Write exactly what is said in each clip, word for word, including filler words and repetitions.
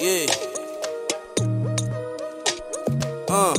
Yeah. Uh.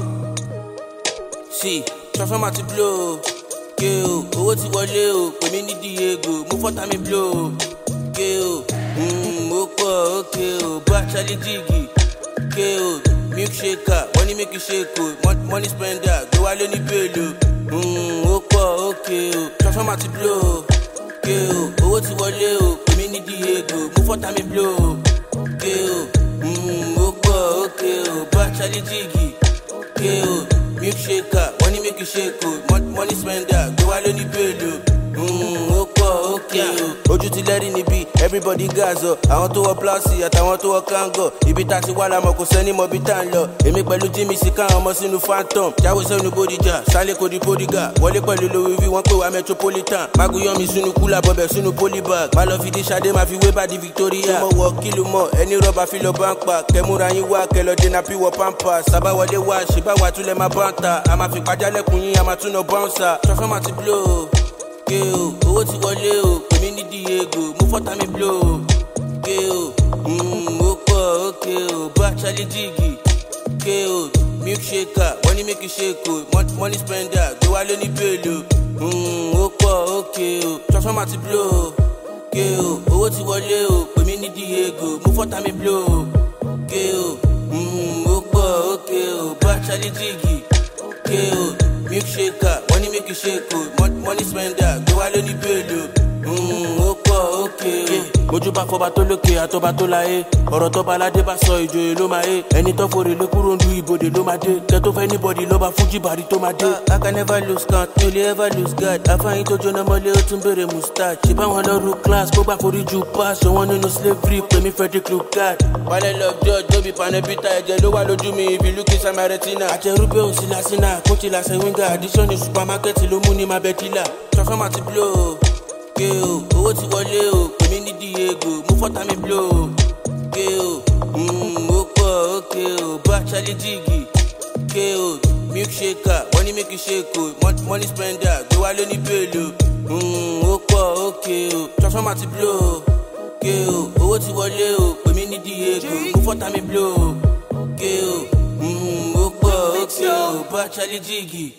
See, transformer ti blow. Yeah, owó ti wọlé o, pè mí ní Diego, mo fọ́ta mi blow. Yeah, mm, mo pọ̀ okay o, bá Charlie Jiggy. Yeah, milkshaker, wọ́n ní make you shake o, money spender, gbé wálé ní bèlò. Mm, mo pọ̀ okay o, transformer ti blow. Yeah, owó ti wọlé o, pè mí ní Diego, mo fọ́ta mi blow. Yeah, mm, mo pọ̀ okay o, bá Charlie Jiggy. Yeah, milkshaker, money make you shake o, money spender, gbé wálé ní bèlò. Mm, ó pọ̀ okay o, ojú ti lẹ́rìí níbí, everybody gas ọ, àwọn tó wọ plastic àtàwọn tó wọ kango, ibi tá ti wá la mọ̀ kò sẹ́ni mọ̀ bí tá ń lọ, èmi pẹ̀lú Jimmy sí káwọn ọmọ sínú phantom, jáwé sẹ́nu bódìjà, sálẹ̀ kò di bódìgà, wọlé pẹ̀lú lówó wí wọ́n pè wá metropolitan, maguyan mi sínú kúlà bọ̀bẹ̀ sínú polybag, má lọ fi dé Ṣadé má fi wé bá di Victoria, tó mọ̀ wọ kílò mọ̀, ẹni rọ́bà fi lọ bá ń pa, kẹmúra yín wá kẹlọ dènà pí wọ pampa, sábàwọlé wá ṣèbáwá túlẹ̀ má bá ń ta, a máa fi pàjálẹ̀kùn yín a máa tún lọ bouncer, transformer ti blow. Yeah, owó ti wọlé o, pè mí ní Diego, mo fọ́ta mi blow. Yeah, mm, mo pọ̀ okay o, bá Charlie Jiggy. Yeah, milkshaker, wọ́n ní make you shake o, money spender, gbé wálé ní bèlò. Mm, mo pọ̀ okay o, transformer ti blow. Yeah, owó ti wọlé o, pè mí ní Diego, mo fọ́ta mi blow. Yeah, mm, mo pọ̀ okay o, bá Charlie Jiggy. Yeah, milkshaker, money make you shake o, money spender, gbé wálé ní bèlò. Mm, ó pọ̀ okay. Mojú bá fọba tó lókè àtọba tó láyé, ọ̀rọ̀ tó bá aládé bá sọ ìjòyè ló máa yé, ẹni tó forè lé kúrò ń du ibodè ló máa dé, kẹ́ tó fẹ́ anybody ló bá fújì bàrí tó máa dé. I can never lose count, mi ò lè ever lose guard, àfáàyín tó jóná mọ́lé ó tún bèrè mustard, ṣe báwọn lọ́rù class kó gbà forí ju pass, ṣe wọ́n nínú slavery pè mí Frederick Lugard. Wálé love George, Joby Panebita, ẹ̀jẹ̀ ló wà lójú mi, if you look inside my retina. Àjẹrúbẹ̀ òsì lásìnà, kóńtì làṣẹ wíńgà, addition ní supermarket ló mú ní mabẹ́tìlà. Transformer ti blow. Yeah, owó ti wọlé o, pè mí ní Diego, mo fọ́ta mi blow. Yeah, mm, mo pọ̀ okay o, bá Charlie Jiggy. Yeah, milkshaker, money make you shake o, money spender, gbé wálé ní bèlò. Mm, mo pọ̀ okay o, transformer ti blow. Yeah, owó ti wọlé o, pè mí ní Diego, mo fọ́ta mi blow. Yeah, mm, mo pọ̀ okay o, bá Charlie Jiggy.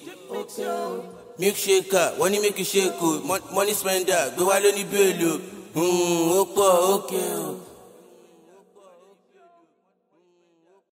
Milkshaker, wọ́n ní make you shake o, money spender, gbé wálé ní bèlò. Mm, ó pọ̀ okay o.